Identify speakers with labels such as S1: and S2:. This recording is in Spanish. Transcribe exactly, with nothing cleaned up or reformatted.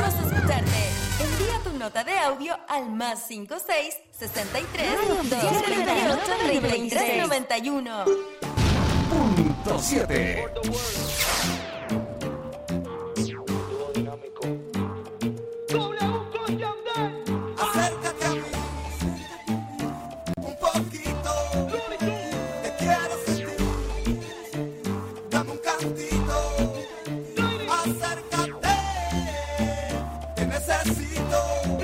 S1: Queremos escucharte. Envía tu nota de audio al más cinco seis sesenta y tres doscientos treinta y ocho treinta y tres noventa y uno.
S2: Punto siete.
S3: Acércate a mí un poquito, te quiero sentir, dame un cantito, acércate, te necesito.